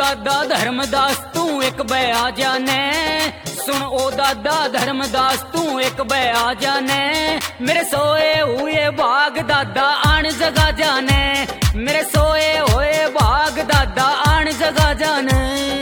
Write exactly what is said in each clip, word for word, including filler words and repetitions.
दादा धर्मदास तू एक बया जाने, सुन ओ दादा धर्मदास तू एक बया जाने, मेरे सोए हुए बाग दादा आन जगा जाने, मेरे सोए हुए बाग दादा आन जगा जाने।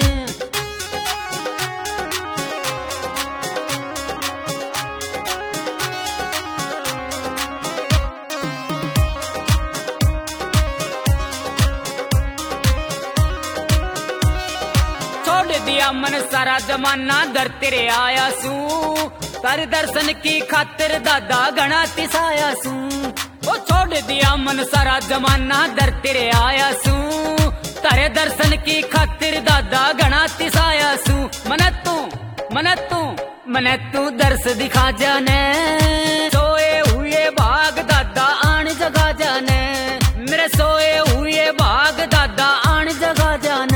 दिया मन सारा जमाना दर तेरे आया सू, तारे दर्शन की खातिर दादा घना तिसाया सू। ओ छोड़ दिया मन सारा जमाना दर तेरे आया सू, तारे दर्शन की खातिर दादा घना तिसाया सू। मन तू मन तू मन तू दर्श दिखा जाने, सोए हुए बाग दादा आन जगा जाने, मेरे सोए हुए बाग दादा आन जगा जाने।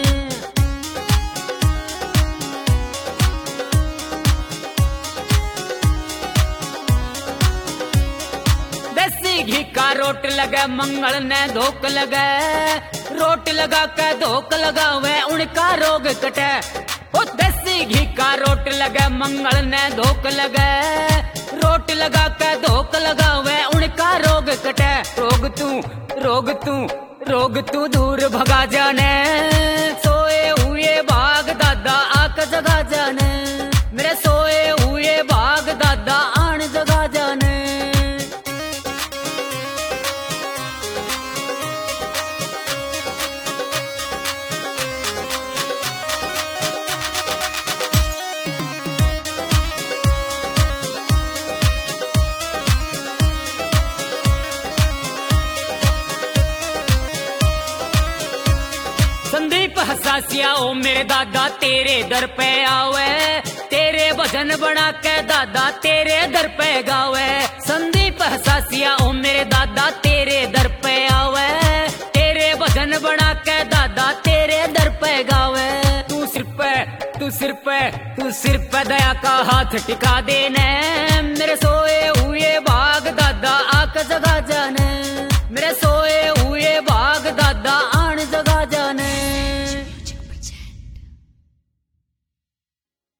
घी का रोट लगे मंगल ने धोक लगे, रोट लगा के धोक लगावे उनका रोग कटे। ओ देसी घी का रोट लगे मंगल ने धोक लगे, रोट लगा के धोक लगावे उनका रोग कटे। रोग तू रोग तू रोग तू दूर भगा जाने, सोए हुए बाग दादा आक जगा जाने, मेरे सोए हुए बाग दादा आन जगा जाने। संदीप हसासिया ओ मेरे दादा तेरे दर पे आवे, तेरे भजन बना के दादा तेरे दर पे गावे। संदीप हसासिया ओ मेरे दादा तेरे दर पे आवे, तेरे भजन बना के दादा तेरे दर पे गावे। तू सिर पे तू सिर पे तू सिर पे दया का हाथ टिका देने, मेरे सोए हुए बाग दादा आक जगा जाने, मेरे सोए